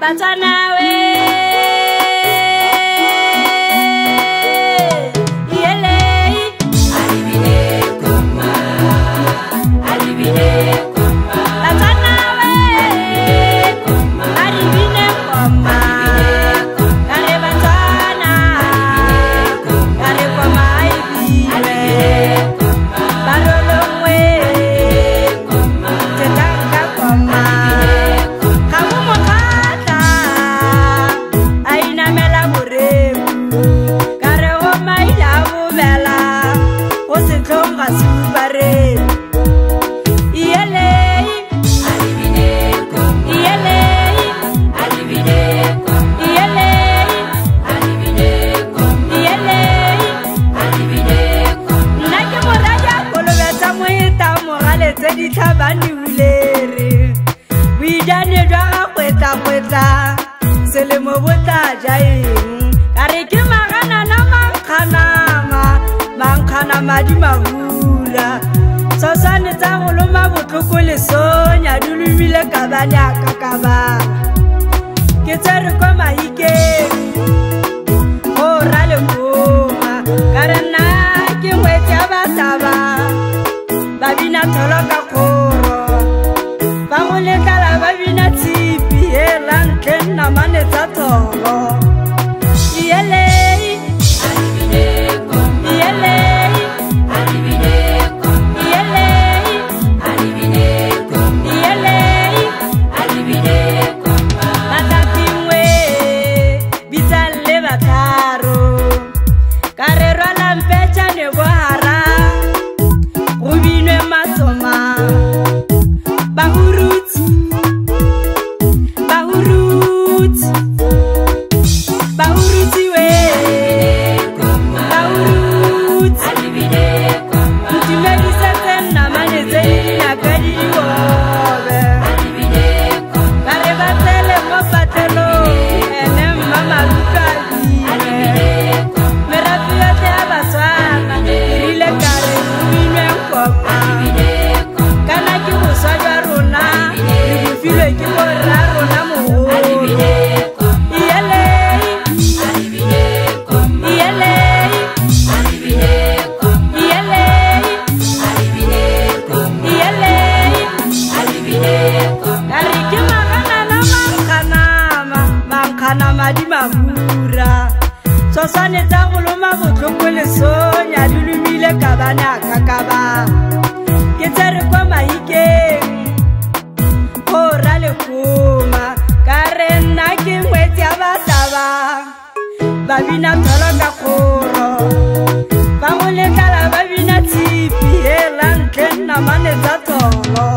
Madi mahula sosane tsa go loma botlhoko le sonya di lumile ka bana ka kaba ke tsere kwa mahikeng go rale ngoma ka re nna ke ngwetse ba taba ba bina tholo ka khoro ba go lekala ba bina tshipi hela ntle na mane tsa tholo Madi mahura sosane tsa go loma botlhoko le sonya di lumile ka bana ka kaba ke tsere kwa mahikeng go rale khoma ka re nna ke ngwetse ba taba ba bina tholo ka khoro ba go lekala ba bina tshipi hela ntle na mane tsa tholo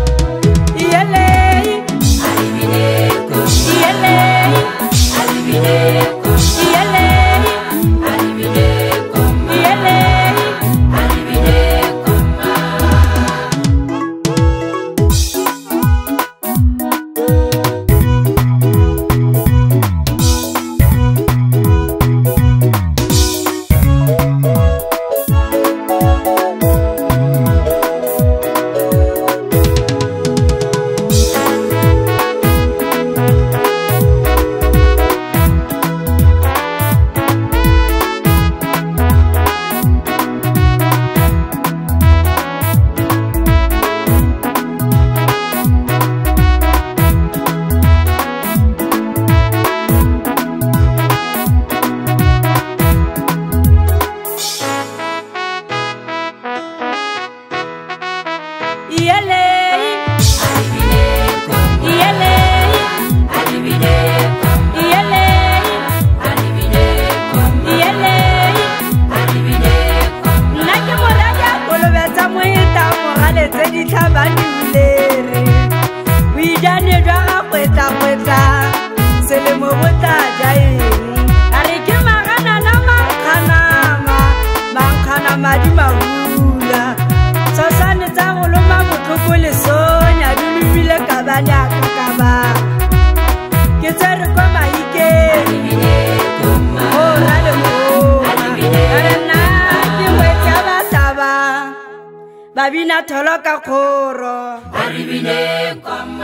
Madi mahula sosane tsa go loma botlhoko le sonya di lumile ka bana ka kaba ke tsere kwa mahikeng go rale ngoma ka re nna ke ngwetse ba taba ba bina tholo ka khoro